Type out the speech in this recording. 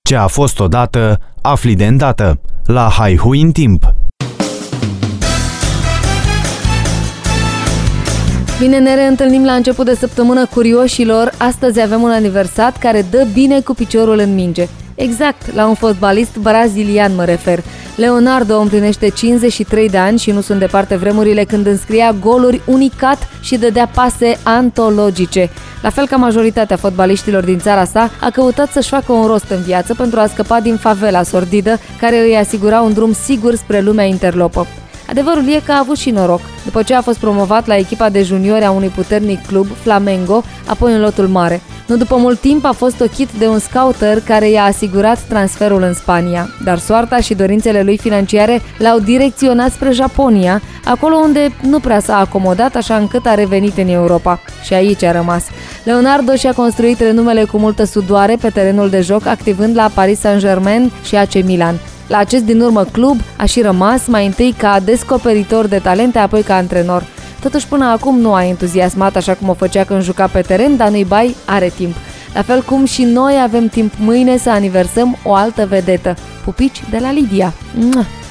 Ce a fost odată, afli de îndată. La Haihui în timp. Bine, ne reîntâlnim la început de săptămână, curioșilor. Astăzi avem un aniversat care dă bine cu piciorul în minge. Exact, la un fotbalist brazilian mă refer. Leonardo împlinește 53 de ani și nu sunt departe vremurile când înscria goluri unicat și dădea pase antologice. La fel ca majoritatea fotbaliștilor din țara sa, a căutat să-și facă un rost în viață pentru a scăpa din favela sordidă care îi asigura un drum sigur spre lumea interlopă. Adevărul e că a avut și noroc, după ce a fost promovat la echipa de juniori a unui puternic club, Flamengo, apoi în lotul mare. Nu după mult timp a fost ochit de un scouter care i-a asigurat transferul în Spania, dar soarta și dorințele lui financiare l-au direcționat spre Japonia, acolo unde nu prea s-a acomodat, așa încât a revenit în Europa. Și aici a rămas. Leonardo și-a construit renumele cu multă sudoare pe terenul de joc, activând la Paris Saint-Germain și AC Milan. La acest din urmă club a și rămas, mai întâi ca descoperitor de talente, apoi ca antrenor. Totuși până acum nu a entuziasmat așa cum o făcea când juca pe teren, dar nu-i bai, are timp. La fel cum și noi avem timp mâine să aniversăm o altă vedetă. Pupici de la Lidia! Mua!